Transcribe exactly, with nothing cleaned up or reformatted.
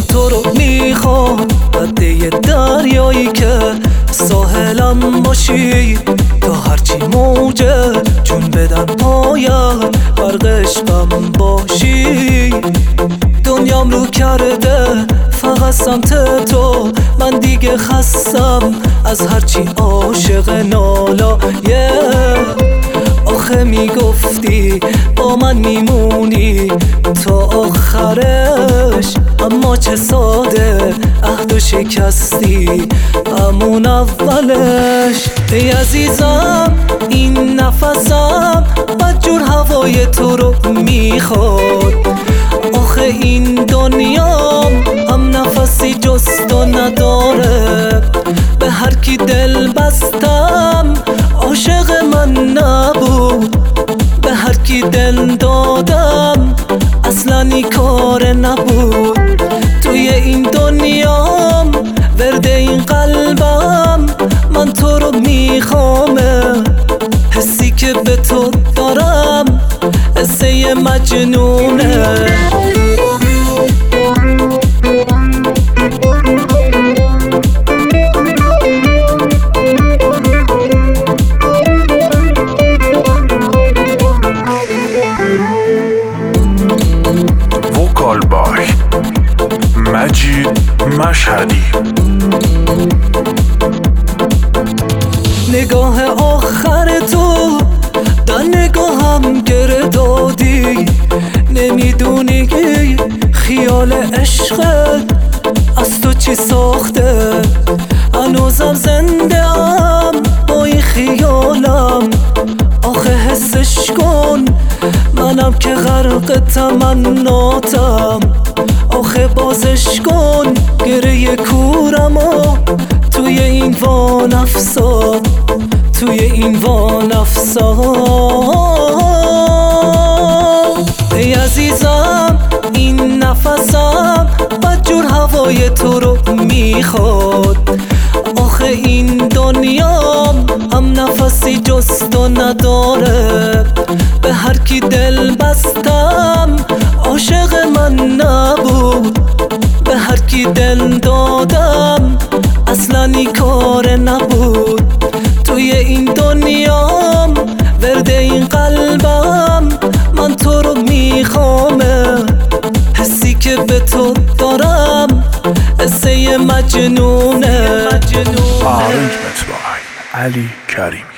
تو رو میخوام، قده دریایی که ساحلم باشی، تا هرچی موجه جون بدن پایت غرق عشقم باشی. دنیام رو کرده فقط سمت تو، من دیگه خستم از هرچی عاشق نالایه. آخه میگفتی با من میمونی تا آخرش، اما چه ساده عهد و شکستی همون اولش. ای عزیزم این نفسم بدجور هوای تو رو میخواد، آخه این دنیام هم نفسی جز تو نداره. به هر کی دل بستم عاشق من نبود، به هر کی دل دادم اصلا این کار نبود. توی این دنیام ورد این قلبم من تو رو میخوامه، حسی که به تو دارم حسه مجنونه. وکال بای مجید مشهدی. نگاه آخر تو در نگاهم گره دادی، نمیدونی خیال عشقت از تو چی ساخته. هنوزم زنده ام با این خیالم، آخه حسش کن منم که غرق تمناتم. آخه بازش کن گره کورمو توی این وانفسا، توی این وانفسا. ای عزیزم این نفسم بدجور هوای تو رو میخواد، آخه این دنیام هم نفسی جز تو نداره. به هر کی دل بستم عاشق من نبود، به هر کی دل دادم اصلا این کار نبود. توی این دنیام ورد این قلبم من تو رو میخوامه، حسی که به تو دارم حسه مجنونه. آرنج بای علی کریمی.